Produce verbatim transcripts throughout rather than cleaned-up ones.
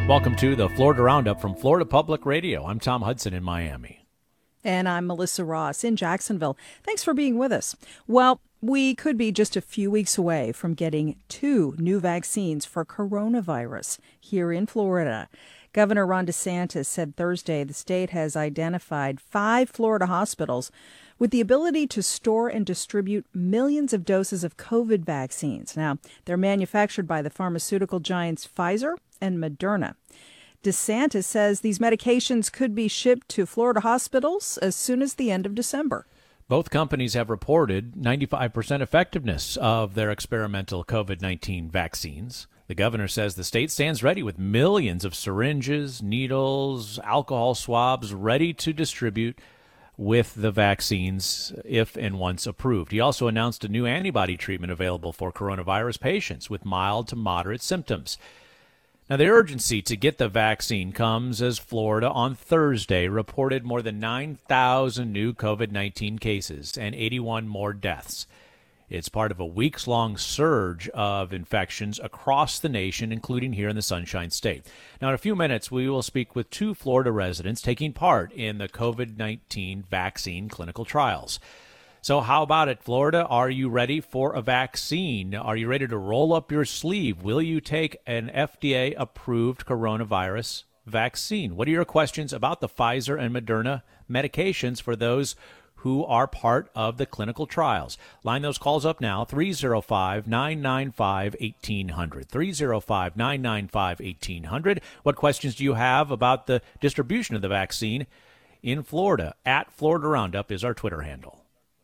Welcome to the Florida Roundup from Florida Public Radio. I'm Tom Hudson in Miami. And I'm Melissa Ross in Jacksonville. Thanks for being with us. Well, we could be just a few weeks away from getting two new vaccines for coronavirus here in Florida. Governor Ron DeSantis said Thursday the state has identified five Florida hospitals with the ability to store and distribute millions of doses of COVID vaccines. Now, they're manufactured by the pharmaceutical giants Pfizer and Moderna. DeSantis says these medications could be shipped to Florida hospitals as soon as the end of December. Both companies have reported ninety-five percent effectiveness of their experimental COVID nineteen vaccines. The governor says the state stands ready with millions of syringes, needles, alcohol swabs ready to distribute with the vaccines if and once approved. He also announced a new antibody treatment available for coronavirus patients with mild to moderate symptoms. Now, the urgency to get the vaccine comes as Florida on Thursday reported more than nine thousand new COVID nineteen cases and eighty-one more deaths. It's part of a weeks-long surge of infections across the nation, including here in the Sunshine State. Now, in a few minutes, we will speak with two Florida residents taking part in the COVID nineteen vaccine clinical trials. So how about it, Florida? Are you ready for a vaccine? Are you ready to roll up your sleeve? Will you take an F D A-approved coronavirus vaccine? What are your questions about the Pfizer and Moderna medications for those who are part of the clinical trials? Line those calls up now, three oh five, nine nine five, one eight hundred, three oh five, nine nine five, one eight hundred. What questions do you have about the distribution of the vaccine in Florida? At Florida Roundup is our Twitter handle.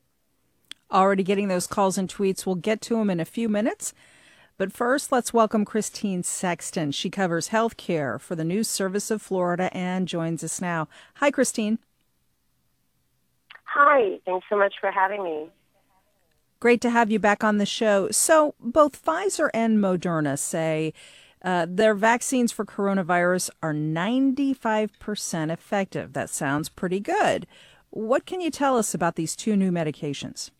Already getting those calls and tweets. We'll get to them in a few minutes. But first, let's welcome Christine Sexton. She covers health care for the News Service of Florida and joins us now. Hi, Christine. Hi. Thanks so much for having me. Great to have you back on the show. So both Pfizer and Moderna say uh, their vaccines for coronavirus are ninety-five percent effective. That sounds pretty good. What can you tell us about these two new medications?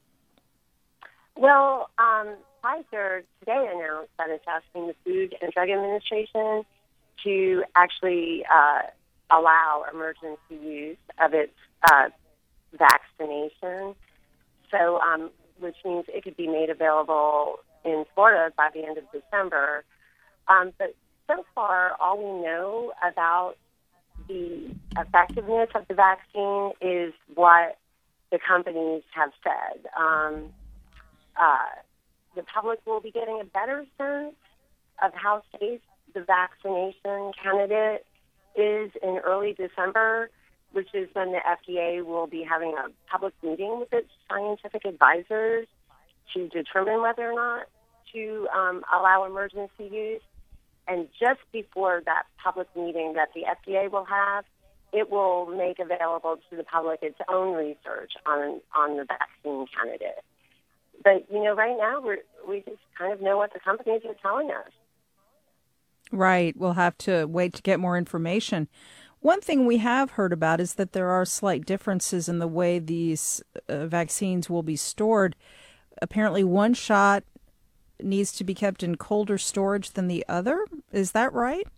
Well, um, Pfizer today announced that it's asking the Food and Drug Administration to actually uh, allow emergency use of its uh, vaccination, so um, which means it could be made available in Florida by the end of December. Um, but so far, all we know about the effectiveness of the vaccine is what the companies have said. Um, uh, the public will be getting a better sense of how safe the vaccination candidate is in early December, which is when the F D A will be having a public meeting with its scientific advisors to determine whether or not to um, allow emergency use. And just before that public meeting that the F D A will have, it will make available to the public its own research on on the vaccine candidate. But, you know, right now we're, we just kind of know what the companies are telling us. Right. We'll have to wait to get more information. One thing we have heard about is that there are slight differences in the way these uh, vaccines will be stored. Apparently one shot needs to be kept in colder storage than the other. Is that right?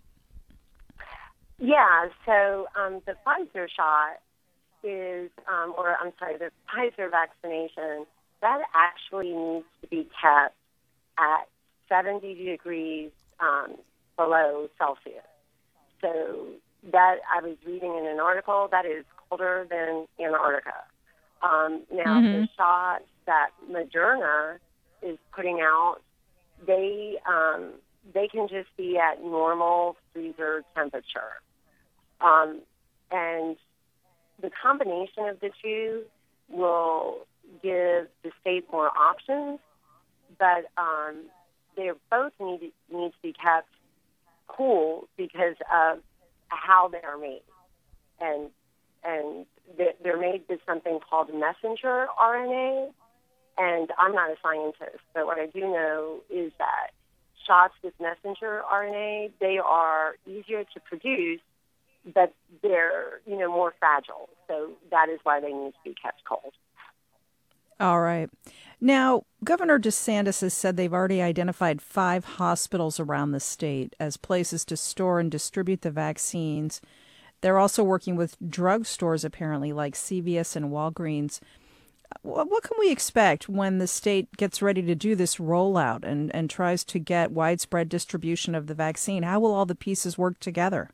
Yeah, so um, the Pfizer shot is, um, or I'm sorry, the Pfizer vaccination, that actually needs to be kept at seventy degrees um, below Celsius. So that, I was reading in an article, that is colder than Antarctica. Um, now, Mm-hmm. the shots that Moderna is putting out, they um, they can just be at normal freezer temperature. Um, and the combination of the two will give the state more options, but um, they both need, need to be kept cool because of how they are made. And and they're made with something called messenger R N A, and I'm not a scientist, but what I do know is that shots with messenger R N A, they are easier to produce, but they're, you know, more fragile. So that is why they need to be kept cold. All right. Now, Governor DeSantis has said they've already identified five hospitals around the state as places to store and distribute the vaccines. They're also working with drugstores, apparently, like C V S and Walgreens. What can we expect when the state gets ready to do this rollout and, and tries to get widespread distribution of the vaccine? How will all the pieces work together?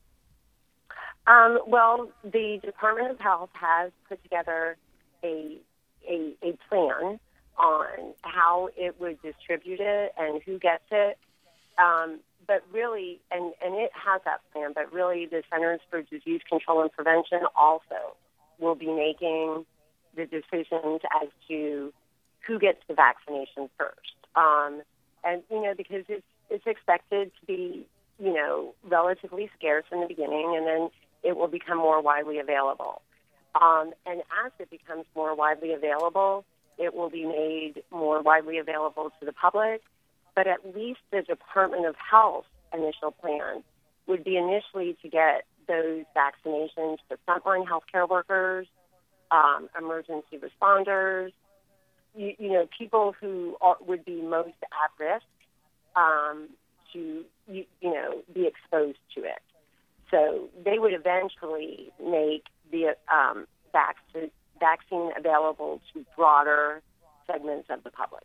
Um, well, the Department of Health has put together a, a a plan on how it would distribute it and who gets it. Um, but really, and, and it has that plan, but really the Centers for Disease Control and Prevention also will be making the decisions as to who gets the vaccination first. Um, and, you know, because it's, it's expected to be, you know, relatively scarce in the beginning, and then it will become more widely available. Um, and as it becomes more widely available, it will be made more widely available to the public. But at least the Department of Health initial plan would be initially to get those vaccinations to frontline healthcare workers, um, emergency responders, you, you know, people who are, would be most at risk um, to, you, you know, be exposed to it. So they would eventually make the um, vac- vaccine available to broader segments of the public.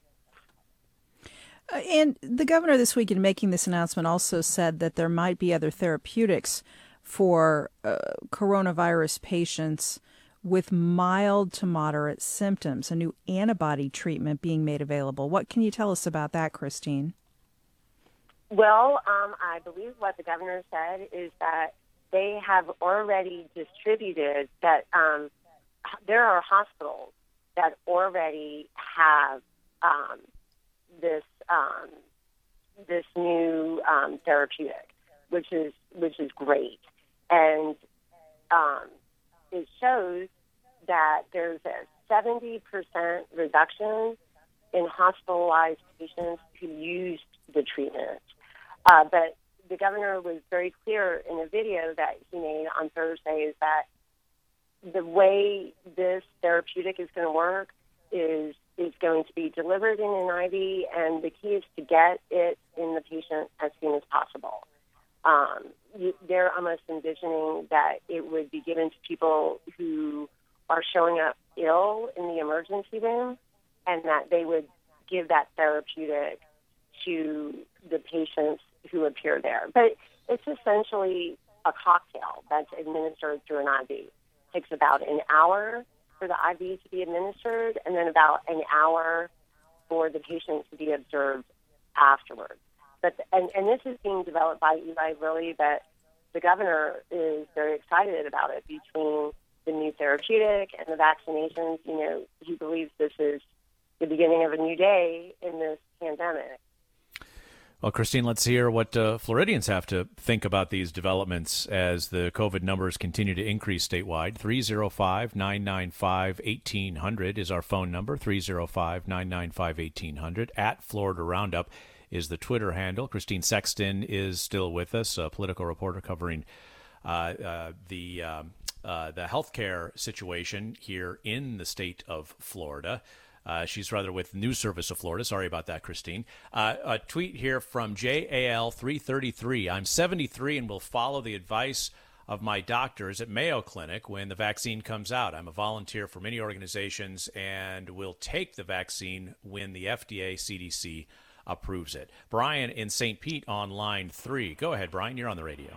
Uh, and the governor this week, in making this announcement, also said that there might be other therapeutics for uh, coronavirus patients with mild to moderate symptoms, a new antibody treatment being made available. What can you tell us about that, Christine? Well, um, I believe what the governor said is that they have already distributed that um, there are hospitals that already have um, this um, this new um, therapeutic, which is which is great, and um, it shows that there's a seventy percent reduction in hospitalized patients who used the treatment. Uh, but the governor was very clear in a video that he made on Thursday is that the way this therapeutic is going to work is is going to be delivered in an I V, and the key is to get it in the patient as soon as possible. Um, you, they're almost envisioning that it would be given to people who are showing up ill in the emergency room, and that they would give that therapeutic to the patients who appear there. But it's essentially a cocktail that's administered through an I V. It takes about an hour for the I V to be administered, and then about an hour for the patient to be observed afterwards. But and, and this is being developed by Eli Lilly, but the governor is very excited about it. Between the new therapeutic and the vaccinations, you know, he believes this is the beginning of a new day in this pandemic. Well, Christine, let's hear what uh, Floridians have to think about these developments as the COVID numbers continue to increase statewide. three oh five, nine nine five, one eight hundred is our phone number, three oh five, nine nine five, one eight hundred. At Florida Roundup is the Twitter handle. Christine Sexton is still with us, a political reporter covering uh, uh, the um, uh, the healthcare situation here in the state of Florida. Uh, she's rather with News Service of Florida. Sorry about that, Christine. Uh, a tweet here from J A L three thirty-three. I'm seventy-three and will follow the advice of my doctors at Mayo Clinic when the vaccine comes out. I'm a volunteer for many organizations and will take the vaccine when the F D A C D C approves it. Brian in Saint Pete on line three. Go ahead, Brian. You're on the radio.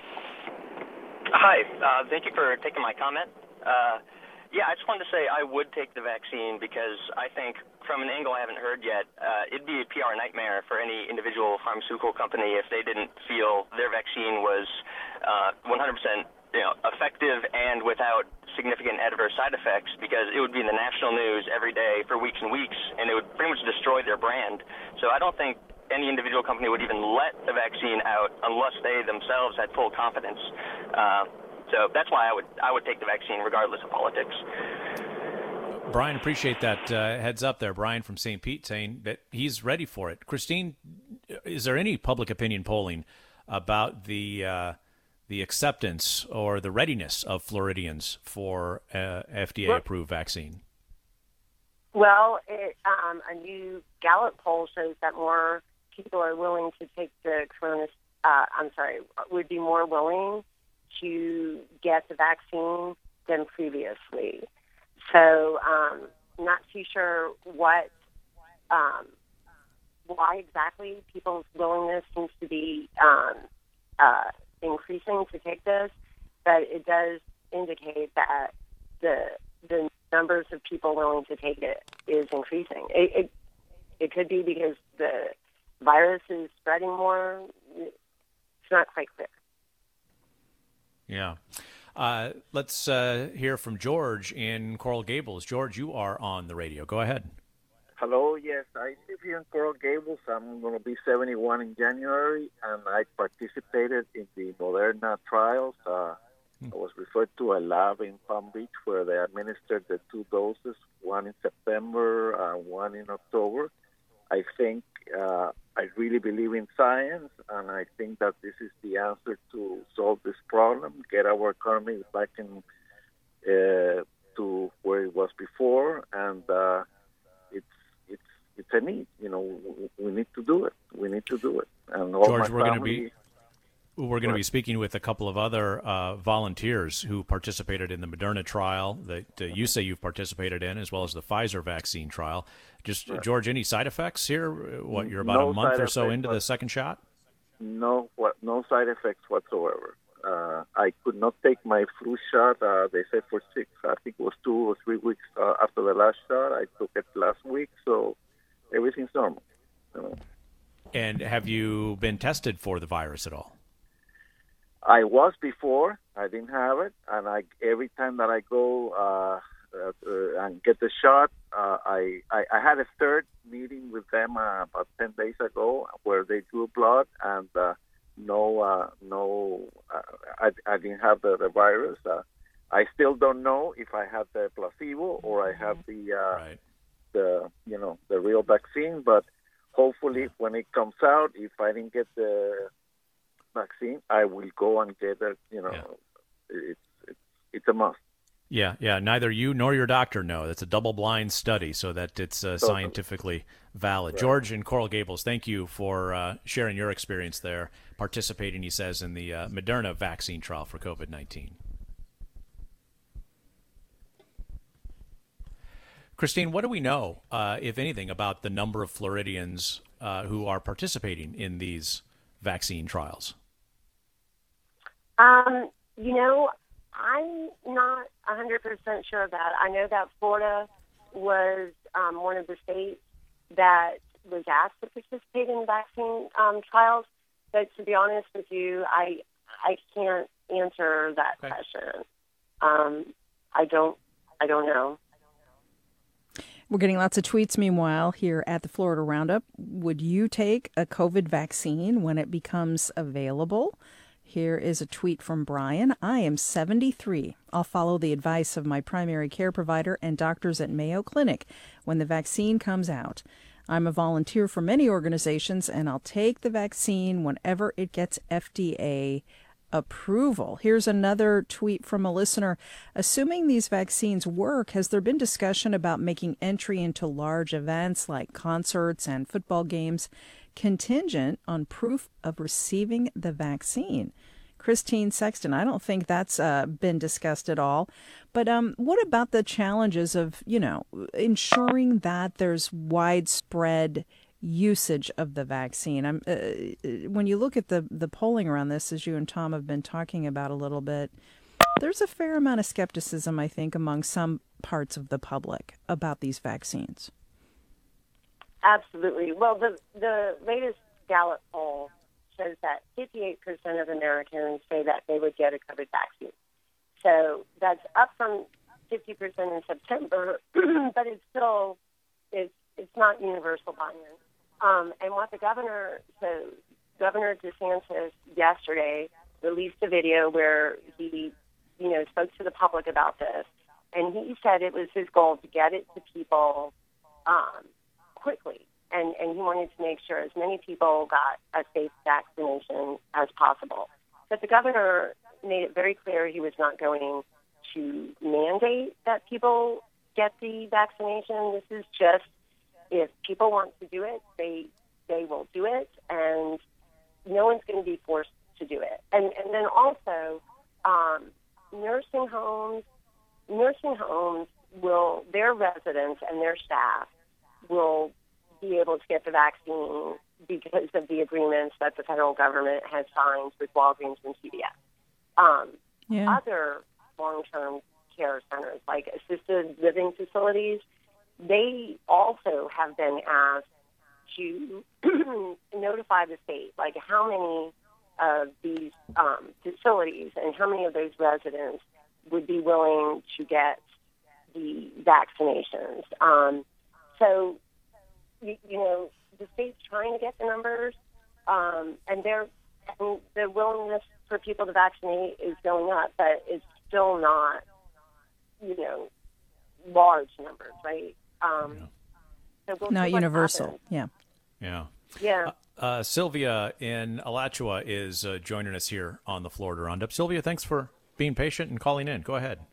Hi. Uh, thank you for taking my comment. Uh, Yeah, I just wanted to say I would take the vaccine because I think, from an angle I haven't heard yet, uh, it'd be a P R nightmare for any individual pharmaceutical company if they didn't feel their vaccine was uh, one hundred percent you know, effective and without significant adverse side effects, because it would be in the national news every day for weeks and weeks, and it would pretty much destroy their brand. So I don't think any individual company would even let the vaccine out unless they themselves had full confidence. Uh, So that's why I would I would take the vaccine regardless of politics. Brian, appreciate that uh, heads up there. Brian from Saint Pete saying that he's ready for it. Christine, is there any public opinion polling about the uh, the acceptance or the readiness of Floridians for uh, F D A-approved vaccine? Well, it, um, a new Gallup poll shows that more people are willing to take the corona. Uh, I'm sorry, would be more willing to get the vaccine than previously. So, um, not too sure what, um, why exactly people's willingness seems to be um, uh, increasing to take this, but it does indicate that the the numbers of people willing to take it is increasing. It, it it could be because the virus is spreading more. It's not quite clear. Yeah. Uh, let's uh, hear from George in Coral Gables. George, you are on the radio. Go ahead. Hello, yes, I live here in Coral Gables. I'm going to be seventy-one in January, and I participated in the Moderna trials. Uh, I was referred to a lab in Palm Beach where they administered the two doses, one in September, uh, one in October. I think uh, I really believe in science, and I think that this is the answer to solve this problem, get our economy back in uh, to where it was before, and uh, it's it's it's a need. You know, we need to do it. We need to do it. And all George, my we're going to family, be. We're going to be speaking with a couple of other uh, volunteers who participated in the Moderna trial that uh, you say you've participated in, as well as the Pfizer vaccine trial. Just, right. George, any side effects here? What, you're about no a month or so effects, into the second shot? No, what, no side effects whatsoever. Uh, I could not take my flu shot. Uh, they said for six, I think it was two or three weeks uh, after the last shot. I took it last week, so everything's normal. You know. And have you been tested for the virus at all? I was before. I didn't have it, and I every time that I go uh, uh, uh, and get the shot, uh, I, I I had a third meeting with them uh, about ten days ago where they drew blood, and uh, no uh, no uh, I I didn't have the, the virus. Uh, I still don't know if I have the placebo or I have the uh, right. the you know the real vaccine. But hopefully, when it comes out, if I didn't get the vaccine, I will go and get it. You know, yeah. it's, it's it's a must. Yeah, yeah. Neither you nor your doctor know. It's a double-blind study, so that it's uh, totally. scientifically valid. Right. George in Coral Gables, thank you for uh, sharing your experience there, participating, he says, in the uh, Moderna vaccine trial for COVID nineteen. Christine, what do we know, uh, if anything, about the number of Floridians uh, who are participating in these vaccine trials? Um, you know, I'm not one hundred percent sure of that. I know that Florida was um, one of the states that was asked to participate in vaccine um, trials, but to be honest with you, I I can't answer that okay. question. Um, I don't I don't know. We're getting lots of tweets, meanwhile, here at the Florida Roundup. Would you take a COVID vaccine when it becomes available? Here is a tweet from Brian. I am seventy-three. I'll follow the advice of my primary care provider and doctors at Mayo Clinic when the vaccine comes out. I'm a volunteer for many organizations, and I'll take the vaccine whenever it gets F D A approval. Here's another tweet from a listener. Assuming these vaccines work, has there been discussion about making entry into large events like concerts and football games contingent on proof of receiving the vaccine? Christine Sexton, I don't think that's uh, been discussed at all. But um, what about the challenges of, you know, ensuring that there's widespread usage of the vaccine? I'm, uh, when you look at the, the polling around this, as you and Tom have been talking about a little bit, there's a fair amount of skepticism, I think, among some parts of the public about these vaccines. Absolutely. Well, the the latest Gallup poll shows that fifty-eight percent of Americans say that they would get a COVID vaccine. So that's up from fifty percent in September, but it's still it's it's not universal buy-in. Um, and what the governor, so Governor DeSantis yesterday released a video where he, you know, spoke to the public about this, and he said it was his goal to get it to people um, quickly, and, and he wanted to make sure as many people got a safe vaccination as possible. But the governor made it very clear he was not going to mandate that people get the vaccination. This is just, if people want to do it, they they will do it, and no one's going to be forced to do it. And and then also, um, nursing homes, nursing homes will, their residents and their staff will be able to get the vaccine because of the agreements that the federal government has signed with Walgreens and C V S. Um, yeah. Other long-term care centers, like assisted living facilities, they also have been asked to notify the state, like how many of these um, facilities and how many of those residents would be willing to get the vaccinations. Um, so, you, you know, the state's trying to get the numbers, um, and, they're, and the willingness for people to vaccinate is going up, but it's still not, you know, large numbers, right? Um, yeah. so we'll Not see what universal, happens. yeah. Yeah. Yeah. Uh, uh, Sylvia in Alachua is uh, joining us here on the Florida Roundup. Sylvia, thanks for being patient and calling in. Go ahead.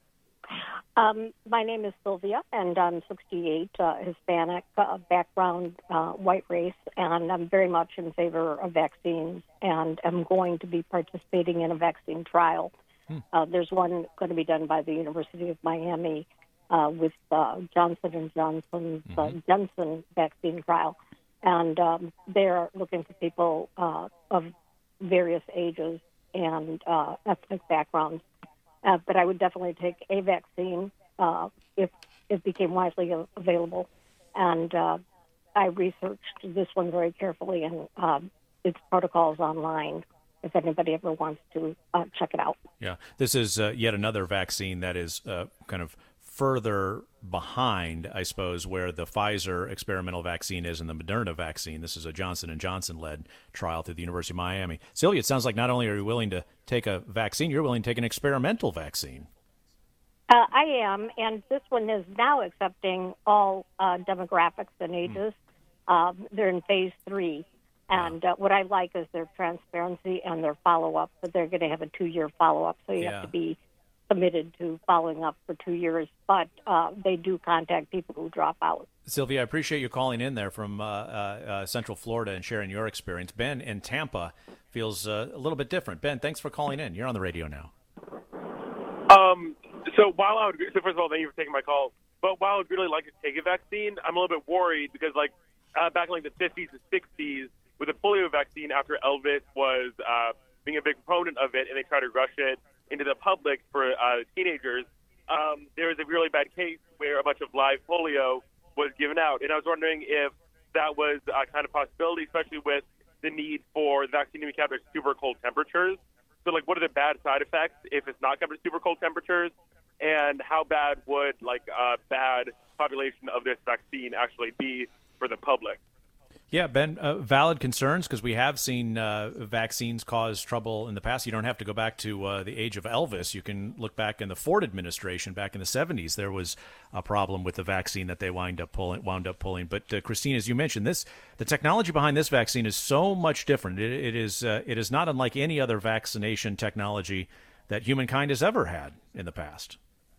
Um, my name is Sylvia, and I'm sixty-eight, uh, Hispanic uh, background, uh, white race, and I'm very much in favor of vaccines, and I'm going to be participating in a vaccine trial. Hmm. Uh, there's one going to be done by the University of Miami uh, with uh, Johnson and Johnson's mm-hmm. uh, Johnson vaccine trial, and um, they're looking for people uh, of various ages and uh, ethnic backgrounds. Uh, but I would definitely take a vaccine uh, if it became widely available. And uh, I researched this one very carefully, and um, its protocols online, if anybody ever wants to uh, check it out. Yeah, this is uh, yet another vaccine that is uh, kind of further behind, I suppose, where the Pfizer experimental vaccine is and the Moderna vaccine. This is a Johnson and Johnson-led trial through the University of Miami. Sylvia, it sounds like not only are you willing to take a vaccine, you're willing to take an experimental vaccine. Uh, I am, and this one is now accepting all uh, demographics and ages. Mm. Um, they're in phase three. And uh, what I like is their transparency and their follow-up, but they're going to have a two-year follow-up, so you yeah. have to be committed to following up for two years, but uh, they do contact people who drop out. Sylvia, I appreciate you calling in there from uh, uh, uh, Central Florida and sharing your experience. Ben in Tampa feels uh, a little bit different. Ben, thanks for calling in. You're on the radio now. Um, so while I would, so first of all, thank you for taking my call. But while I would really like to take a vaccine, I'm a little bit worried because, like, uh, back in like the fifties and sixties, with the polio vaccine, after Elvis was uh, being a big proponent of it, and they tried to rush it into the public for uh, teenagers, um, there was a really bad case where a bunch of live polio was given out. And I was wondering if that was a kind of possibility, especially with the need for the vaccine to be kept at super cold temperatures. So, like, what are the bad side effects if it's not kept at super cold temperatures? And how bad would, like, a bad population of this vaccine actually be for the public? Yeah, Ben, uh, valid concerns, because we have seen uh, vaccines cause trouble in the past. You don't have to go back to uh, the age of Elvis. You can look back in the Ford administration back in the seventies. There was a problem with the vaccine that they wind up pulling, wound up pulling. But uh, Christine, as you mentioned, this the technology behind this vaccine is so much different. It, it is uh, it is not unlike any other vaccination technology that humankind has ever had in the past.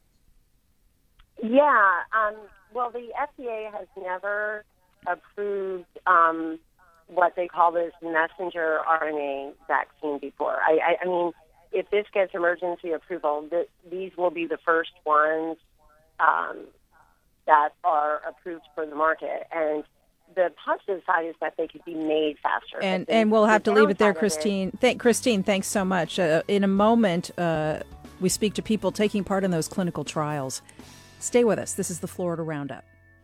Yeah. Um, well, the F D A has never approved um, what they call this messenger R N A vaccine before. I, I, I mean, if this gets emergency approval, th- these will be the first ones um, that are approved for the market. And the positive side is that they could be made faster. And the, and we'll have the to leave it there, downside Christine. Thank Christine. Thanks so much. Uh, in a moment, uh, we speak to people taking part in those clinical trials. Stay with us. This is the Florida Roundup.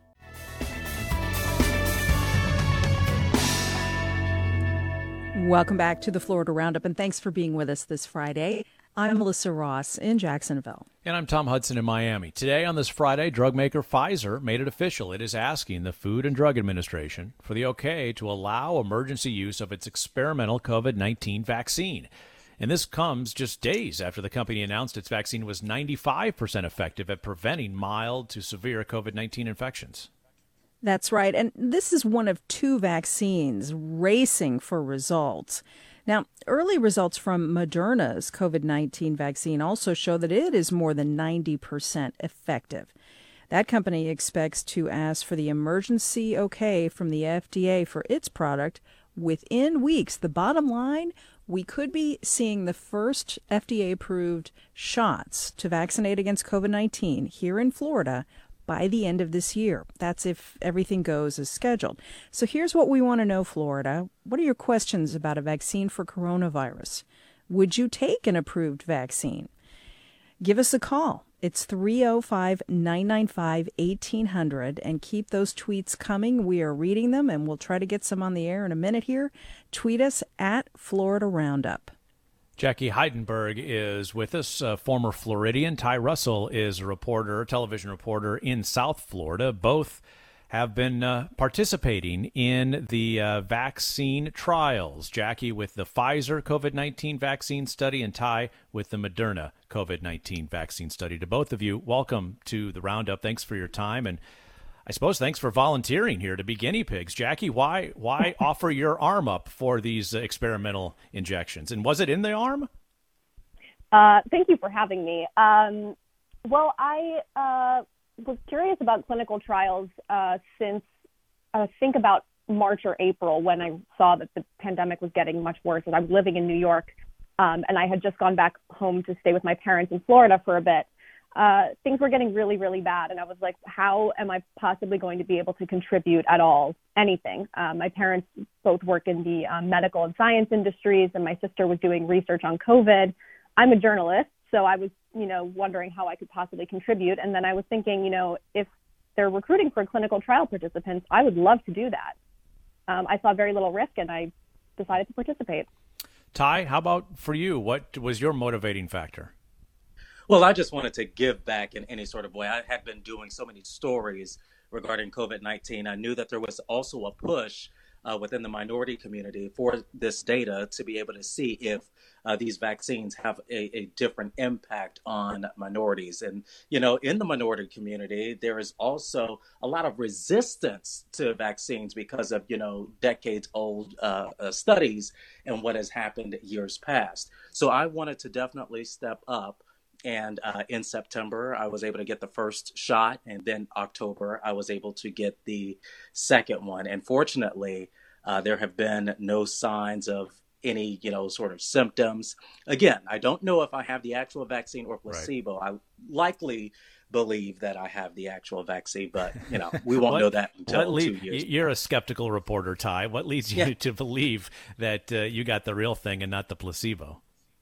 Welcome back to the Florida Roundup, and thanks for being with us this Friday. I'm Melissa Ross in Jacksonville. And I'm Tom Hudson in Miami. Today on this Friday, drug maker Pfizer made it official. It is asking the Food and Drug Administration for the okay to allow emergency use of its experimental COVID nineteen vaccine. And this comes just days after the company announced its vaccine was ninety-five percent effective at preventing mild to severe COVID nineteen infections. That's right. And this is one of two vaccines racing for results. Now, early results from Moderna's COVID nineteen vaccine also show that it is more than ninety percent effective. That company expects to ask for the emergency okay from the F D A for its product within weeks. The bottom line, we could be seeing the first F D A-approved shots to vaccinate against COVID nineteen here in Florida by the end of this year. That's if everything goes as scheduled. So here's what we want to know, Florida. What are your questions about a vaccine for coronavirus? Would you take an approved vaccine? Give us a call. It's three oh five, nine nine five, eighteen hundred, and keep those tweets coming. We are reading them, and we'll try to get some on the air in a minute here. Tweet us at Florida Roundup. Jackie Heidenberg is with us, uh, former Floridian. Ty Russell is a reporter, television reporter in South Florida. Both have been uh, participating in the uh, vaccine trials. Jackie with the Pfizer COVID nineteen vaccine study, and Ty with the Moderna COVID nineteen vaccine study. To both of you, welcome to the Roundup. Thanks for your time, and I suppose thanks for volunteering here to be guinea pigs. Jackie, why why offer your arm up for these uh, experimental injections? And was it in the arm? Uh, thank you for having me. Um, well, I uh, was curious about clinical trials uh, since I think about March or April, when I saw that the pandemic was getting much worse. And I was living in New York, um, and I had just gone back home to stay with my parents in Florida for a bit. Uh, things were getting really, really bad. And I was like, how am I possibly going to be able to contribute at all, anything? Uh, my parents both work in the um, medical and science industries, and my sister was doing research on COVID. I'm a journalist, so I was, you know, wondering how I could possibly contribute. And then I was thinking, you know, if they're recruiting for clinical trial participants, I would love to do that. Um, I saw very little risk, and I decided to participate. Ty, how about for you? What was your motivating factor? Well, I just wanted to give back in any sort of way. I had been doing so many stories regarding COVID nineteen. I knew that there was also a push uh, within the minority community for this data to be able to see if uh, these vaccines have a, a different impact on minorities. And, you know, in the minority community, there is also a lot of resistance to vaccines because of, you know, decades old uh, uh, studies and what has happened years past. So I wanted to definitely step up. And uh, in September, I was able to get the first shot. And then October, I was able to get the second one. And fortunately, uh, there have been no signs of any, you know, sort of symptoms. Again, I don't know if I have the actual vaccine or placebo. Right. I likely believe that I have the actual vaccine, but, you know, we won't what, know that until lead, two years. You're a skeptical reporter, Ty. What leads you yeah. to believe that uh, you got the real thing and not the placebo?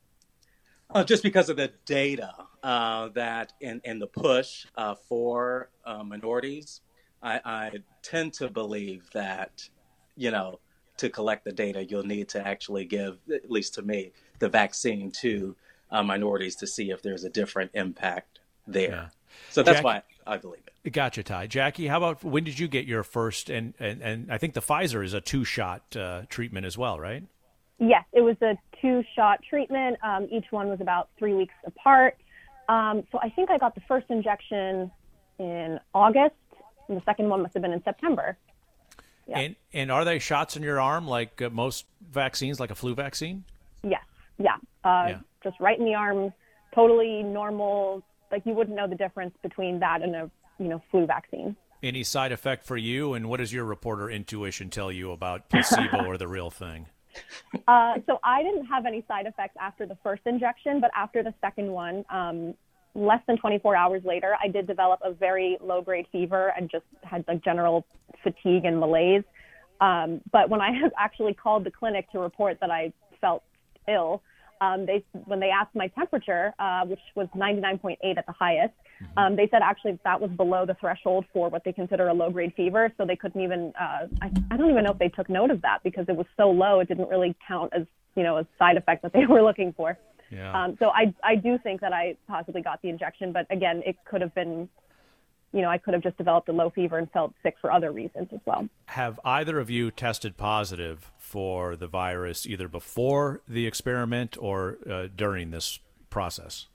Uh, just because of the data uh, that in, in the push uh, for uh, minorities, I, I tend to believe that, you know, to collect the data, you'll need to actually give, at least to me, the vaccine to uh, minorities to see if there's a different impact there. Yeah. So that's Jackie, why I believe it. Gotcha, Ty. Jackie, how about when did you get your first? And, and, and I think the Pfizer is a two-shot uh, treatment as well, right? Yes, it was a two-shot treatment. Um, each one was about three weeks apart. Um, so I think I got the first injection in August, and the second one must have been in September. Yeah. And and are they shots in your arm like uh, most vaccines, like a flu vaccine? Yes, yeah. Uh, yeah. Just right in the arm, totally normal. Like you wouldn't know the difference between that and a you know flu vaccine. Any side effect for you? And what does your reporter intuition tell you about placebo or the real thing? Uh, so I didn't have any side effects after the first injection, but after the second one, um, less than twenty-four hours later, I did develop a very low-grade fever and just had like general fatigue and malaise. Um, but when I actually called the clinic to report that I felt ill, um, they when they asked my temperature, uh, which was ninety-nine point eight at the highest, mm-hmm. um, they said actually that was below the threshold for what they consider a low-grade fever. So they couldn't even, uh, I, I don't even know if they took note of that because it was so low, it didn't really count as, you know, a side effect that they were looking for. Yeah. Um, so I, I do think that I possibly got the injection, but again, it could have been, you know, I could have just developed a low fever and felt sick for other reasons as well. Have either of you tested positive for the virus either before the experiment or uh, during this process?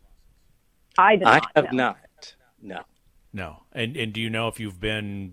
I did not. I have no. not. No. No. And and do you know if you've been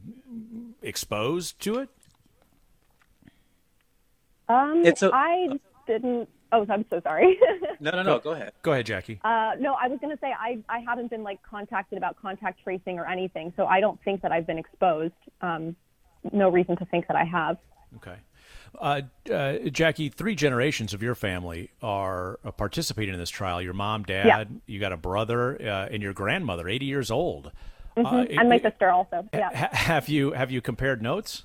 exposed to it? Um, It's a- I didn't Oh, I'm so sorry. No, no, no. Go ahead. Go ahead, Jackie. Uh, no, I was going to say I, I haven't been like contacted about contact tracing or anything, so I don't think that I've been exposed. Um, no reason to think that I have. Okay. Uh, uh, Jackie, three generations of your family are uh, participating in this trial. Your mom, dad, Yeah. you got a brother, uh, and your grandmother, eighty years old. Mm-hmm. Uh, and my it- sister also. Yeah. ha- have you have you compared notes?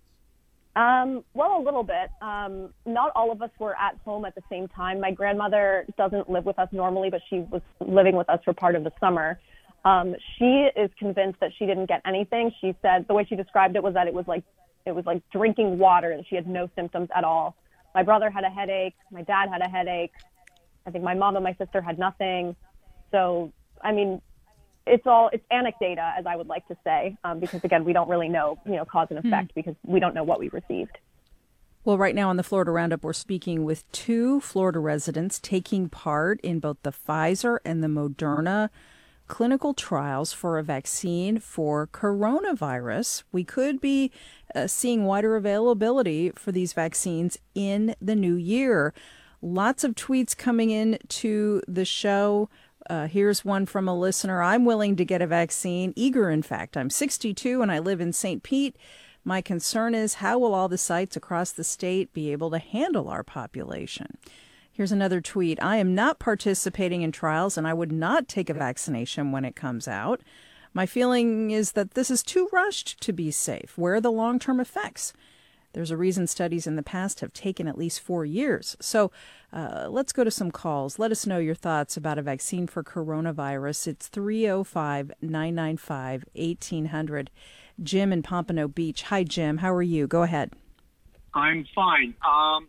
Um, well, a little bit. Um, not all of us were at home at the same time. My grandmother doesn't live with us normally, but she was living with us for part of the summer. Um, she is convinced that she didn't get anything. She said the way she described it was that it was like it was like drinking water, and she had no symptoms at all. My brother had a headache. My dad had a headache. I think my mom and my sister had nothing. So, I mean, it's all it's anecdata, as I would like to say, um, because again, we don't really know, you know, cause and effect Hmm. because we don't know what we received. Well, right now on the Florida Roundup, we're speaking with two Florida residents taking part in both the Pfizer and the Moderna clinical trials for a vaccine for coronavirus. We could be uh, seeing wider availability for these vaccines in the new year. Lots of tweets coming in to the show. Uh, here's one from a listener. I'm willing to get a vaccine, eager, in fact. I'm sixty-two and I live in Saint Pete. My concern is how will all the sites across the state be able to handle our population? Here's another tweet. I am not participating in trials and I would not take a vaccination when it comes out. My feeling is that this is too rushed to be safe. Where are the long-term effects? There's a reason studies in the past have taken at least four years. So uh, let's go to some calls. Let us know your thoughts about a vaccine for coronavirus. It's three oh five, nine nine five, eighteen hundred. Jim in Pompano Beach. Hi, Jim. How are you? Go ahead. I'm fine. Um,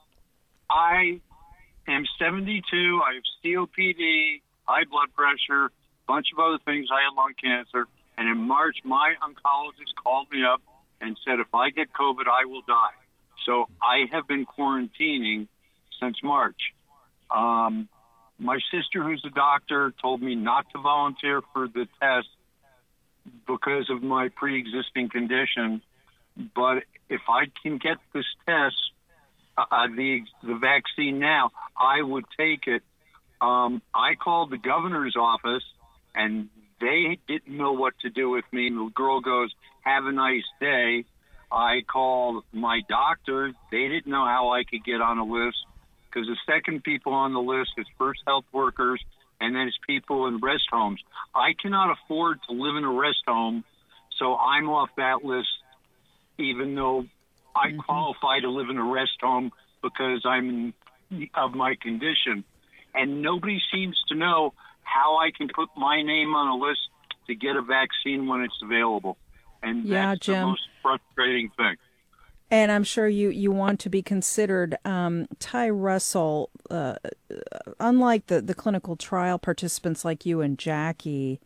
I am seventy-two. I have C O P D, high blood pressure, a bunch of other things. I had lung cancer. And in March, my oncologist called me up and said, if I get COVID, I will die. So I have been quarantining since March. Um, my sister, who's a doctor, told me not to volunteer for the test because of my pre-existing condition. But if I can get this test, uh, the the vaccine now, I would take it. Um, I called the governor's office, and they didn't know what to do with me. The girl goes, have a nice day. I called my doctor. They didn't know how I could get on a list because the second people on the list is first health workers and then it's people in rest homes. I cannot afford to live in a rest home, so I'm off that list even though I mm-hmm. qualify to live in a rest home because I'm in, of my condition. And nobody seems to know how I can put my name on a list to get a vaccine when it's available. And yeah, that's Jim. the most frustrating thing. And I'm sure you, you want to be considered. Um, Ty Russell, uh, unlike the, the clinical trial participants like you and Jackie,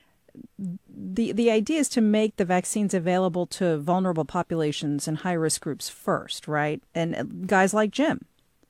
the the idea is to make the vaccines available to vulnerable populations and high-risk groups first, right? And guys like Jim.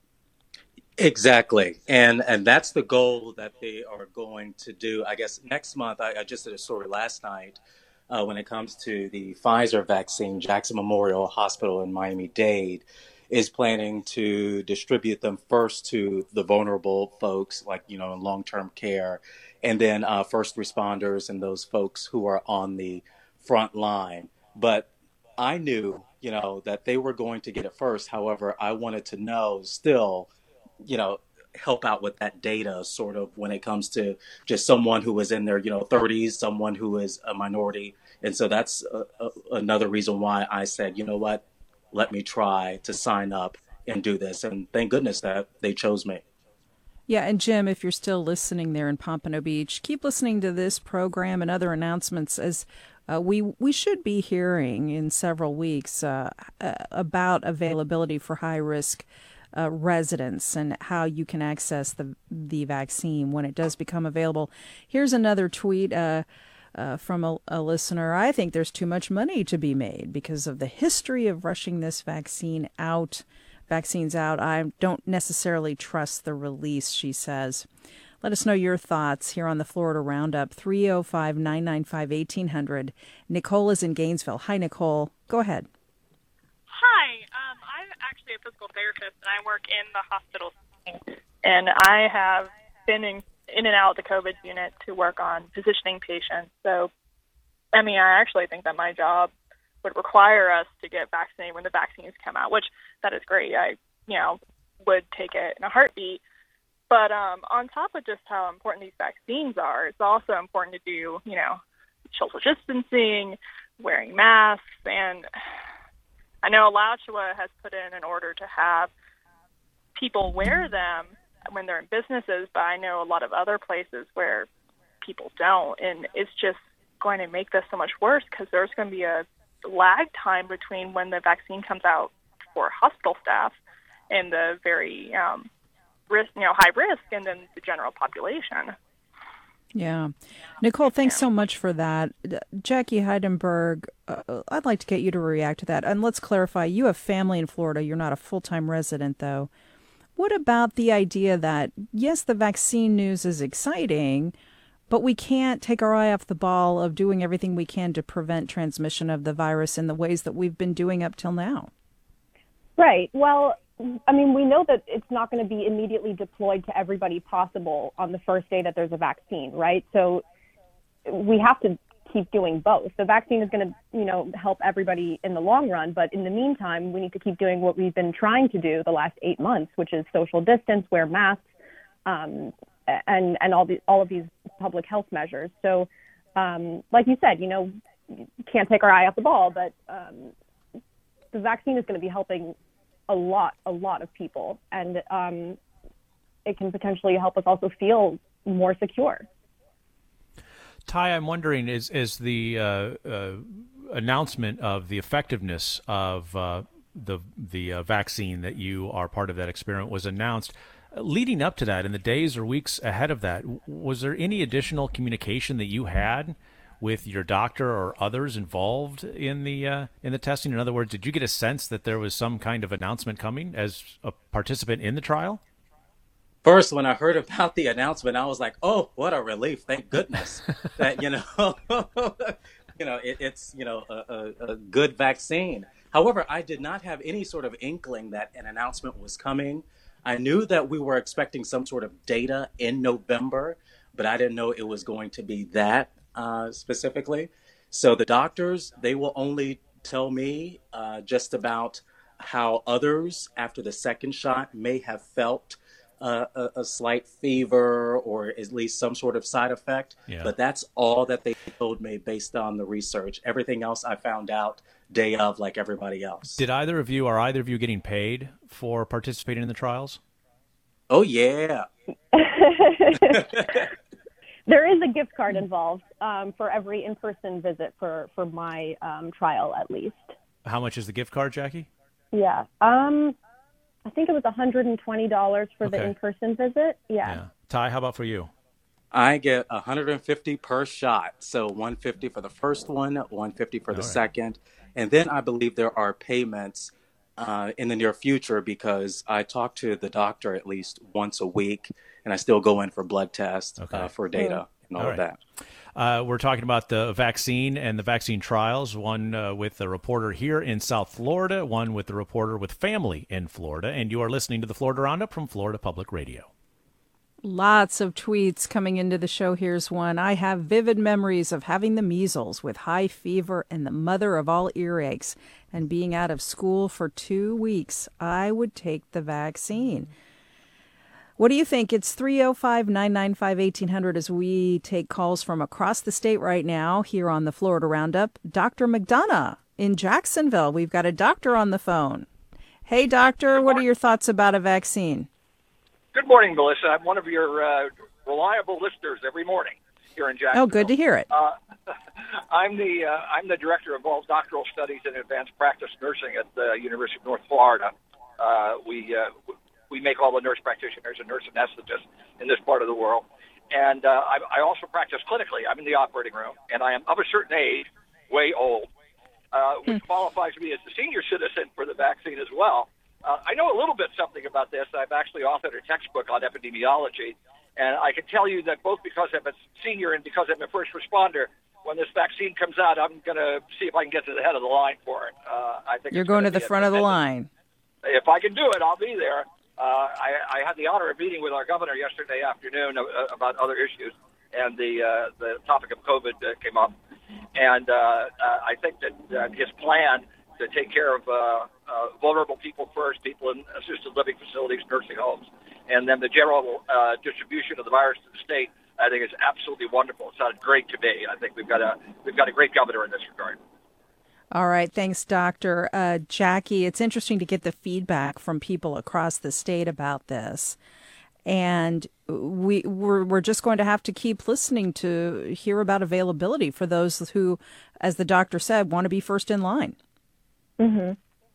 Exactly. And and that's the goal that they are going to do. I guess next month, I, I just did a story last night uh, when it comes to the Pfizer vaccine. Jackson Memorial Hospital in Miami-Dade is planning to distribute them first to the vulnerable folks, like, you know, in long-term care, and then uh, first responders and those folks who are on the front line. But I knew, you know, that they were going to get it first. However, I wanted to know still, you know, help out with that data sort of when it comes to just someone who is in their, you know, thirties, someone who is a minority. And so that's a, a, another reason why I said, you know what, let me try to sign up and do this. And thank goodness that they chose me. Yeah, and Jim, if you're still listening there in Pompano Beach, keep listening to this program and other announcements as uh, we we should be hearing in several weeks uh, uh, about availability for high-risk uh, residents and how you can access the the vaccine when it does become available. Here's another tweet uh, uh, from a, a listener. I think there's too much money to be made because of the history of rushing this vaccine out. Vaccines out. I don't necessarily trust the release, she says. Let us know your thoughts here on the Florida Roundup, three oh five, nine nine five, eighteen hundred. Nicole is in Gainesville. Hi, Nicole. Go ahead. Hi. Um, I'm actually a physical therapist, and I work in the hospital And I have been in, in and out of the COVID unit to work on positioning patients. So, I mean, I actually think that my job would require us to get vaccinated when the vaccines come out, which that is great. I, you know, would take it in a heartbeat. But um, on top of just how important these vaccines are, it's also important to do, you know, social distancing, wearing masks. And I know Alachua has put in an order to have people wear them when they're in businesses, but I know a lot of other places where people don't. And it's just going to make this so much worse because there's going to be a lag time between when the vaccine comes out for hospital staff and the very um, risk, you know, high risk, and then the general population. Yeah. Nicole, thanks so much for that. Jackie Heidenberg, uh, I'd like to get you to react to that. And let's clarify, you have family in Florida. You're not a full-time resident, though. What about the idea that, yes, the vaccine news is exciting, but we can't take our eye off the ball of doing everything we can to prevent transmission of the virus in the ways that we've been doing up till now? Right. Well, I mean, we know that it's not going to be immediately deployed to everybody possible on the first day that there's a vaccine, right? So we have to keep doing both. The vaccine is going to, you know, help everybody in the long run, but in the meantime, we need to keep doing what we've been trying to do the last eight months, which is social distance, wear masks, um, and and all the all of these public health measures. So, um, like you said, you know, can't take our eye off the ball, but um, the vaccine is going to be helping a lot, a lot of people, and um, it can potentially help us also feel more secure. Ty, I'm wondering, is is the uh, uh, announcement of the effectiveness of uh, the the uh, vaccine that you are part of that experiment was announced, leading up to that, in the days or weeks ahead of that, was there any additional communication that you had with your doctor or others involved in the uh, in the testing? In other words, did you get a sense that there was some kind of announcement coming as a participant in the trial? First, when I heard about the announcement, I was like, "Oh, what a relief! Thank goodness that you know, you know, it, it's you know a, a, a good vaccine." However, I did not have any sort of inkling that an announcement was coming. I knew that we were expecting some sort of data in November, but I didn't know it was going to be that uh, specifically. So the doctors, they will only tell me uh, just about how others after the second shot may have felt uh, a, a slight fever or at least some sort of side effect. Yeah. But that's all that they told me based on the research. Everything else I found out day of, like everybody else. Did either of you, are either of you getting paid for participating in the trials? Oh, yeah. There is a gift card involved um, for every in-person visit for, for my um, trial, at least. How much is the gift card, Jackie? Yeah. Um, I think it was one hundred twenty dollars for okay. the in-person visit. Yeah. yeah. Ty, how about for you? I get one hundred fifty per shot. So one hundred fifty for the first one, one hundred fifty for the right. second. And then I believe there are payments uh, in the near future because I talk to the doctor at least once a week, and I still go in for blood tests okay. uh, for data mm. and all, all right. of that. Uh, we're talking about the vaccine and the vaccine trials, one uh, with a reporter here in South Florida, one with the reporter with family in Florida. And you are listening to the Florida Roundup from Florida Public Radio. Lots of tweets coming into the show. Here's one. I have vivid memories of having the measles with high fever and the mother of all earaches and being out of school for two weeks. I would take the vaccine. What do you think? It's three oh five, nine nine five, eighteen hundred as we take calls from across the state right now here on the Florida Roundup. Doctor McDonough in Jacksonville. We've got a doctor on the phone. Hey, doctor, what are your thoughts about a vaccine? Good morning, Melissa. I'm one of your uh, reliable listeners every morning here in Jacksonville. Oh, good to hear it. Uh, I'm the uh, I'm the director of all doctoral studies in advanced practice nursing at the University of North Florida. Uh, we uh, we make all the nurse practitioners and nurse anesthetists in this part of the world, and uh, I, I also practice clinically. I'm in the operating room, and I am of a certain age, way old, uh, which mm. qualifies me as a senior citizen for the vaccine as well. Uh, I know a little bit something about this. I've actually authored a textbook on epidemiology, and I can tell you that both because I'm a senior and because I'm a first responder, when this vaccine comes out, I'm going to see if I can get to the head of the line for it. Uh, I think You're going to the front of the line. If I can do it, I'll be there. Uh, I, I had the honor of meeting with our governor yesterday afternoon uh, about other issues, and the uh, the topic of COVID uh, came up. And uh, uh, I think that uh, his plan to take care of uh, uh, vulnerable people first, people in assisted living facilities, nursing homes, and then the general uh, distribution of the virus to the state, I think is absolutely wonderful. It sounded great to me. I think we've got a we've got a great governor in this regard. All right. Thanks, Doctor Uh, Jackie, it's interesting to get the feedback from people across the state about this. And we, we're, we're just going to have to keep listening to hear about availability for those who, as the doctor said, want to be first in line. Mm-hmm.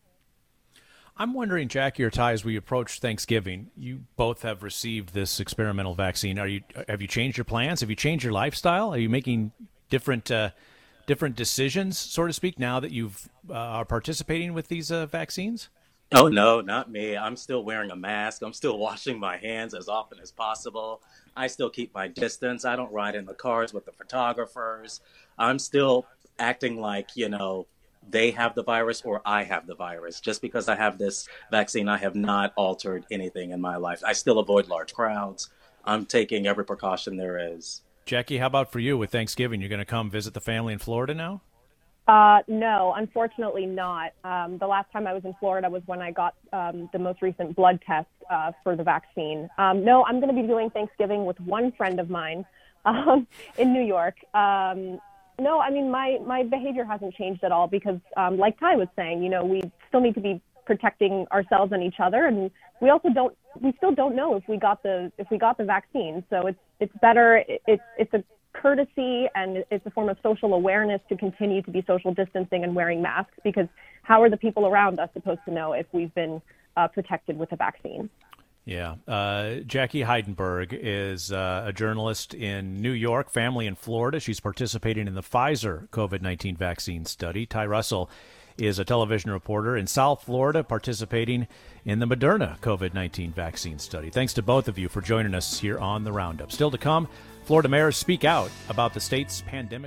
I'm wondering, Jackie or Ty, as we approach Thanksgiving, you both have received this experimental vaccine. Are you have you changed your plans? Have you changed your lifestyle? Are you making different uh, different decisions, so to speak, now that you've uh, are participating with these uh, vaccines? Oh, no, not me. I'm still wearing a mask. I'm still washing my hands as often as possible. I still keep my distance. I don't ride in the cars with the photographers. I'm still acting like, you know, they have the virus or I have the virus. Just because I have this vaccine, I have not altered anything in my life. I still avoid large crowds. I'm taking every precaution there is. Jackie, how about for you with Thanksgiving? You're going to come visit the family in Florida now? Uh, no, unfortunately not. Um, the last time I was in Florida was when I got um, the most recent blood test uh, for the vaccine. Um, no, I'm going to be doing Thanksgiving with one friend of mine um, in New York. Um, no, I mean, my, my behavior hasn't changed at all because, um, like Ty was saying, you know, we still need to be protecting ourselves and each other, and we also don't, we still don't know if we got the if we got the vaccine. So it's it's better. It's it's a courtesy and it's a form of social awareness to continue to be social distancing and wearing masks, because how are the people around us supposed to know if we've been uh, protected with a vaccine? Yeah. Uh, Jackie Heidenberg is uh, a journalist in New York, family in Florida. She's participating in the Pfizer COVID nineteen vaccine study. Ty Russell is a television reporter in South Florida participating in the Moderna COVID nineteen vaccine study. Thanks to both of you for joining us here on The Roundup. Still to come, Florida mayors speak out about the state's pandemic.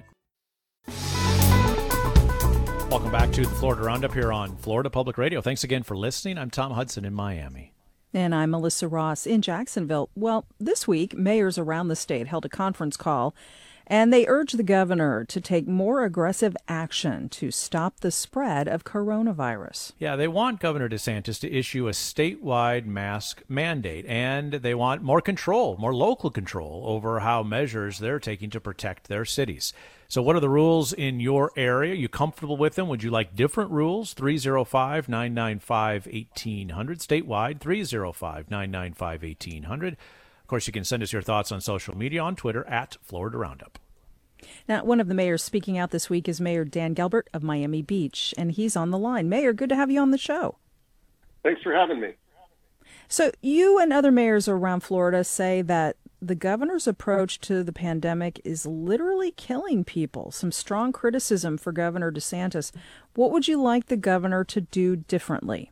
Welcome back to the Florida Roundup here on Florida Public Radio. Thanks again for listening. I'm Tom Hudson in Miami. And I'm Melissa Ross in Jacksonville. Well, this week, mayors around the state held a conference call, and they urged the governor to take more aggressive action to stop the spread of coronavirus. Yeah, they want Governor DeSantis to issue a statewide mask mandate, and they want more control, more local control over how measures they're taking to protect their cities. So what are the rules in your area? Are you comfortable with them? Would you like different rules? three oh five, nine nine five, one eight hundred. Statewide, three oh five, nine nine five, one eight hundred. Of course, you can send us your thoughts on social media on Twitter at Florida Roundup. Now, one of the mayors speaking out this week is Mayor Dan Gelbart of Miami Beach, and he's on the line. Mayor, good to have you on the show. Thanks for having me. So you and other mayors around Florida say that the governor's approach to the pandemic is literally killing people. Some strong criticism for Governor DeSantis. What would you like the governor to do differently?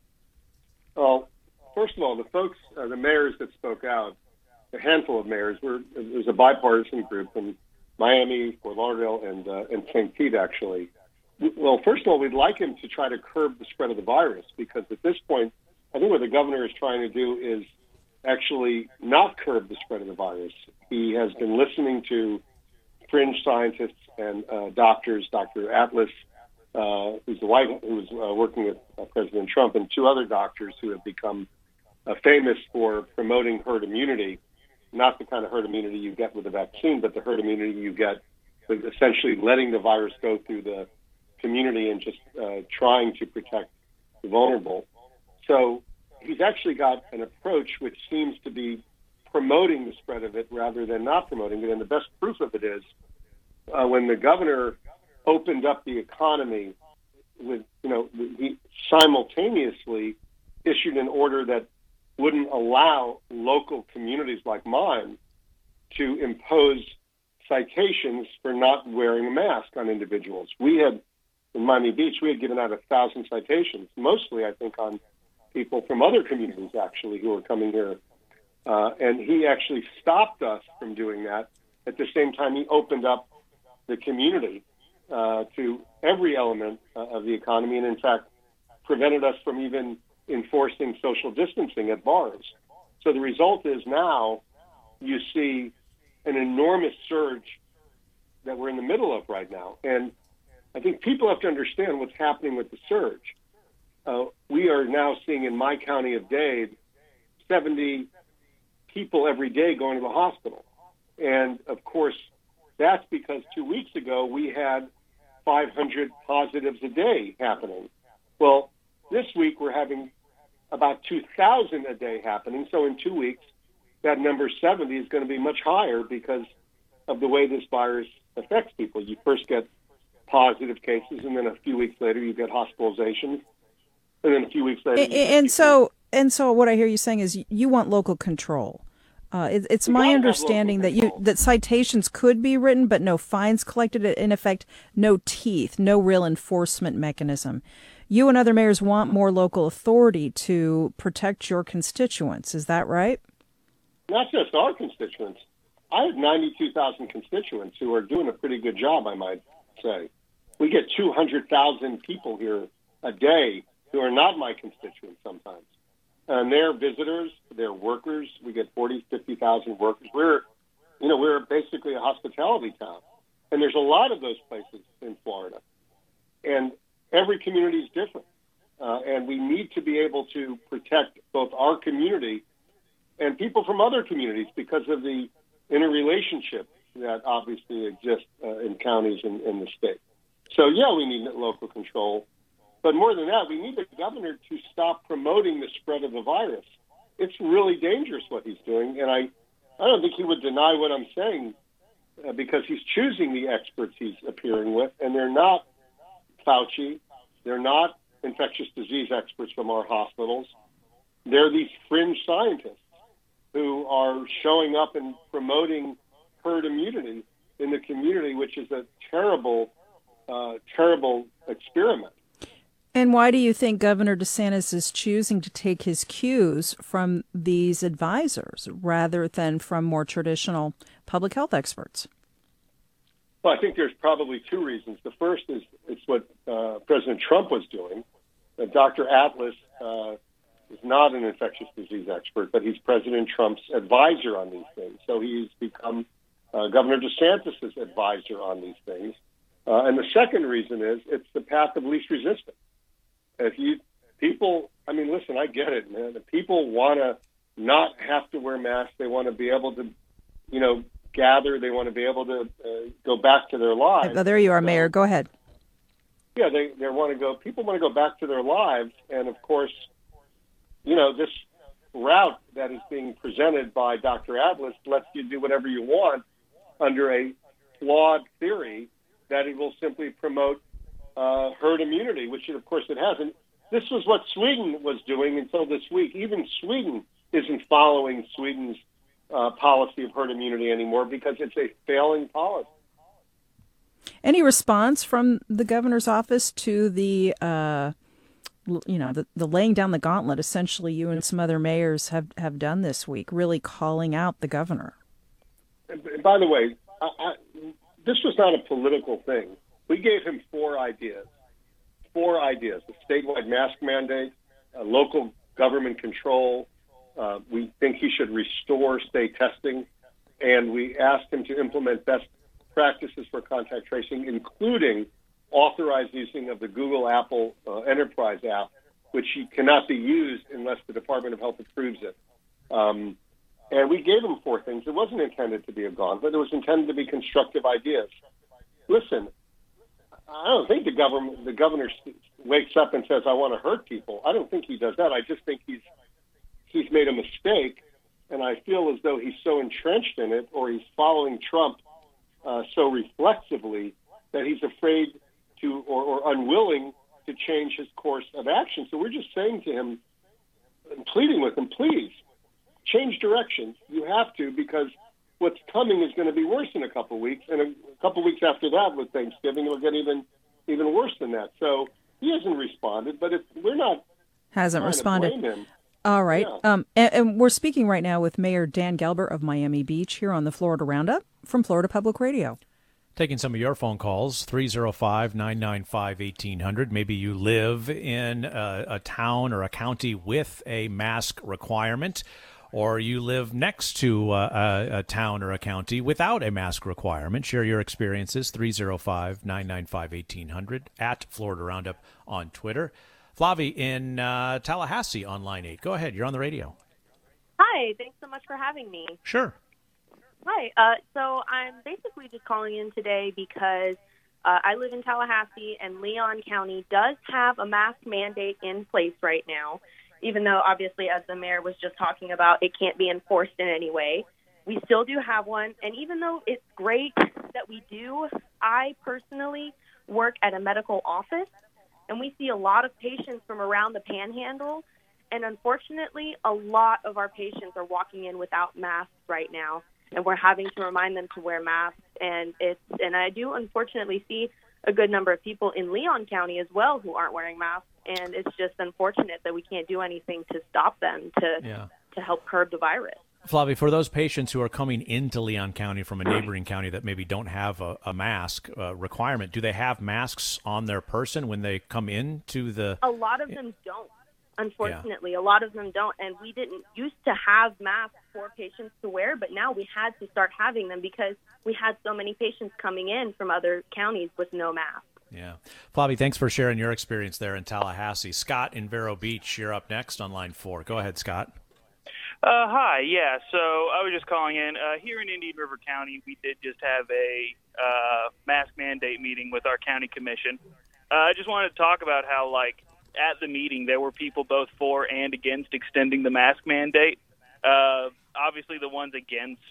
Well, first of all, the folks, uh, the mayors that spoke out, a handful of mayors, were it was a bipartisan group from Miami, Fort Lauderdale, and uh, and Saint Pete, actually. Well, first of all, we'd like him to try to curb the spread of the virus, because at this point, I think what the governor is trying to do is actually not curb the spread of the virus. He has been listening to fringe scientists and uh, doctors, Doctor Atlas, uh, who's the White, who was uh, working with uh, President Trump, and two other doctors who have become uh, famous for promoting herd immunity, not the kind of herd immunity you get with the vaccine, but the herd immunity you get with essentially letting the virus go through the community and just uh, trying to protect the vulnerable. So he's actually got an approach which seems to be promoting the spread of it rather than not promoting it. And the best proof of it is uh, when the governor opened up the economy, with, you know, he simultaneously issued an order that wouldn't allow local communities like mine to impose citations for not wearing a mask on individuals. We had, in Miami Beach, we had given out a thousand citations, mostly, I think, on people from other communities, actually, who were coming here. Uh, and he actually stopped us from doing that. At the same time, he opened up the community uh, to every element uh, of the economy, and in fact, prevented us from even enforcing social distancing at bars. So the result is now you see an enormous surge that we're in the middle of right now. And I think people have to understand what's happening with the surge. Uh, we are now seeing in my county of Dade seventy people every day going to the hospital. And, of course, that's because two weeks ago we had five hundred positives a day happening. Well, this week we're having about two thousand a day happening. So in two weeks, that number seventy is going to be much higher because of the way this virus affects people. You first get positive cases, and then a few weeks later you get hospitalizations, and then a few weeks later. And, and so, and so, what I hear you saying is you want local control. Uh, it, it's We my gotta have understanding that local you that citations could be written, but no fines collected. In effect, no teeth, no real enforcement mechanism. You and other mayors want more local authority to protect your constituents. Is that right? Not just our constituents. I have ninety-two thousand constituents who are doing a pretty good job, I might say. We get two hundred thousand people here a day who are not my constituents sometimes. And they're visitors, they're workers. We get forty, fifty thousand workers. We're, you know, we're basically a hospitality town. And there's a lot of those places in Florida. And every community is different. Uh, and we need to be able to protect both our community and people from other communities because of the interrelationship that obviously exists uh, in counties and in the state. So, yeah, we need local control. But more than that, we need the governor to stop promoting the spread of the virus. It's really dangerous what he's doing, and I, I don't think he would deny what I'm saying uh, because he's choosing the experts he's appearing with, and they're not Fauci. They're not infectious disease experts from our hospitals. They're these fringe scientists who are showing up and promoting herd immunity in the community, which is a terrible, uh, terrible experiment. And why do you think Governor DeSantis is choosing to take his cues from these advisors rather than from more traditional public health experts? Well, I think there's probably two reasons. The first is it's what uh, President Trump was doing. Uh, Doctor Atlas uh, is not an infectious disease expert, but he's President Trump's advisor on these things. So he's become uh, Governor DeSantis' advisor on these things. Uh, and the second reason is it's the path of least resistance. If you people, I mean, listen, I get it, man. If people want to not have to wear masks, they want to be able to, you know, gather. They want to be able to uh, go back to their lives. Oh, there you are, so, Mayor. Go ahead. Yeah, they they want to go. People want to go back to their lives, and of course, you know, this route that is being presented by Doctor Atlas lets you do whatever you want under a flawed theory that it will simply promote Uh, herd immunity, which of course it hasn't. This was what Sweden was doing until this week. Even Sweden isn't following Sweden's uh, policy of herd immunity anymore because it's a failing policy. Any response from the governor's office to the, uh, you know, the, the laying down the gauntlet, essentially you and some other mayors have, have done this week, really calling out the governor? And by the way, I, I, this was not a political thing. We gave him four ideas, four ideas, a statewide mask mandate, a local government control. Uh, we think he should restore state testing, and we asked him to implement best practices for contact tracing, including authorized using of the Google Apple uh, Enterprise app, which cannot be used unless the Department of Health approves it. Um, and we gave him four things. It wasn't intended to be a gauntlet. It was intended to be constructive ideas. Listen, I don't think the government, the governor wakes up and says, I want to hurt people. I don't think he does that. I just think he's he's made a mistake, and I feel as though he's so entrenched in it, or he's following Trump uh, so reflexively that he's afraid to or, or unwilling to change his course of action. So we're just saying to him and pleading with him, please, change direction. You have to, because what's coming is going to be worse in a couple of weeks, and a couple of weeks after that with Thanksgiving, it'll get even even worse than that. So he hasn't responded, but if we're not hasn't responded. To blame him, All right. Yeah. Um, and, and we're speaking right now with Mayor Dan Gelber of Miami Beach here on the Florida Roundup from Florida Public Radio. Taking some of your phone calls, three oh five, nine nine five, eighteen hundred. Maybe you live in a, a town or a county with a mask requirement, or you live next to a, a, a town or a county without a mask requirement. Share your experiences, three oh five, nine nine five, eighteen hundred, at Florida Roundup on Twitter. Flavie in uh, Tallahassee on line eight. Go ahead. You're on the radio. Hi. Thanks so much for having me. Sure. Hi. Uh, so I'm basically just calling in today because uh, I live in Tallahassee, and Leon County does have a mask mandate in place right now, even though obviously, as the mayor was just talking about, it can't be enforced in any way. We still do have one, and even though it's great that we do, I personally work at a medical office, and we see a lot of patients from around the Panhandle, and unfortunately, a lot of our patients are walking in without masks right now. And we're having to remind them to wear masks. And it's and I do unfortunately see a good number of people in Leon County as well who aren't wearing masks. And it's just unfortunate that we can't do anything to stop them to yeah. to help curb the virus. Flavie, for those patients who are coming into Leon County from a neighboring county that maybe don't have a, a mask uh, requirement, do they have masks on their person when they come into the... A lot of them don't. Unfortunately, yeah. a lot of them don't, and we didn't used to have masks for patients to wear, but now we had to start having them because we had so many patients coming in from other counties with no masks. Yeah. Flavie, thanks for sharing your experience there in Tallahassee. Scott in Vero Beach, you're up next on line four. Go ahead, Scott. Uh, hi, yeah, so I was just calling in. Uh, here in Indian River County, we did just have a uh, mask mandate meeting with our county commission. Uh, I just wanted to talk about how, like, at the meeting, there were people both for and against extending the mask mandate. Uh, obviously, the ones against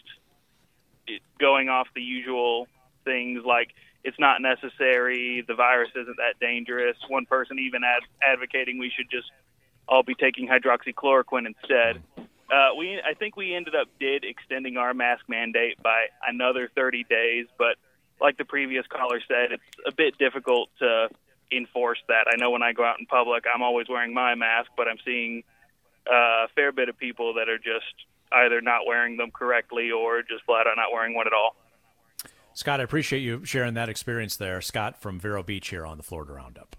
it going off the usual things like it's not necessary, the virus isn't that dangerous. One person even ad- advocating we should just all be taking hydroxychloroquine instead. Uh, we, I think we ended up did extending our mask mandate by another thirty days, but like the previous caller said, it's a bit difficult to enforce that. I know when I go out in public, I'm always wearing my mask, but I'm seeing uh, a fair bit of people that are just either not wearing them correctly or just flat out not wearing one at all. Scott, I appreciate you sharing that experience there. Scott from Vero Beach here on the Florida Roundup.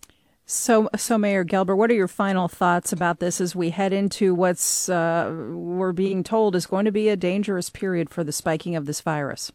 So, so Mayor Gelber, what are your final thoughts about this as we head into what's uh, we're being told is going to be a dangerous period for the spiking of this virus?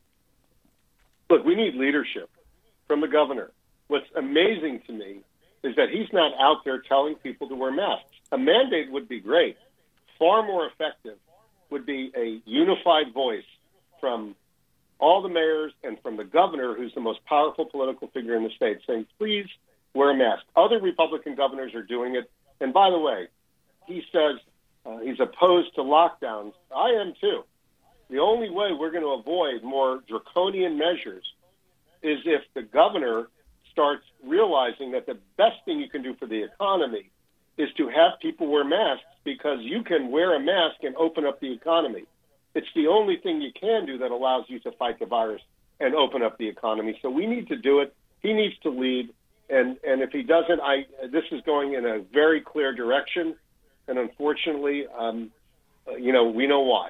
Look, we need leadership from the governor. What's amazing to me is that he's not out there telling people to wear masks. A mandate would be great. Far more effective would be a unified voice from all the mayors and from the governor, who's the most powerful political figure in the state, saying, please wear a mask. Other Republican governors are doing it. And by the way, he says uh, he's opposed to lockdowns. I am too. The only way we're going to avoid more draconian measures is if the governor starts realizing that the best thing you can do for the economy is to have people wear masks, because you can wear a mask and open up the economy. It's the only thing you can do that allows you to fight the virus and open up the economy. So we need to do it. He needs to lead. And, and if he doesn't, I, this is going in a very clear direction. And unfortunately, um, you know, we know why.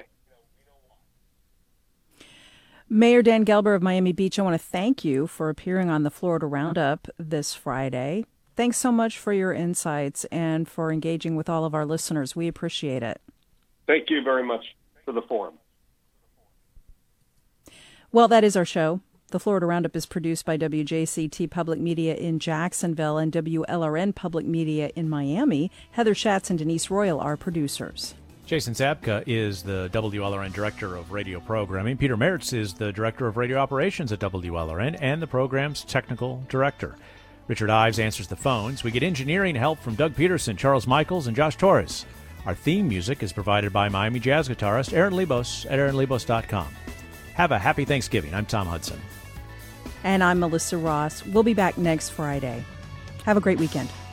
Mayor Dan Gelber of Miami Beach, I want to thank you for appearing on the Florida Roundup this Friday. Thanks so much for your insights and for engaging with all of our listeners. We appreciate it. Thank you very much for the forum. Well, that is our show. The Florida Roundup is produced by W J C T Public Media in Jacksonville and W L R N Public Media in Miami. Heather Schatz and Denise Royal are producers. Jason Zabka is the W L R N Director of Radio Programming. Peter Mertz is the Director of Radio Operations at W L R N and the program's Technical Director. Richard Ives answers the phones. We get engineering help from Doug Peterson, Charles Michaels, and Josh Torres. Our theme music is provided by Miami jazz guitarist Aaron Lebos at aaron lebos dot com. Have a happy Thanksgiving. I'm Tom Hudson. And I'm Melissa Ross. We'll be back next Friday. Have a great weekend.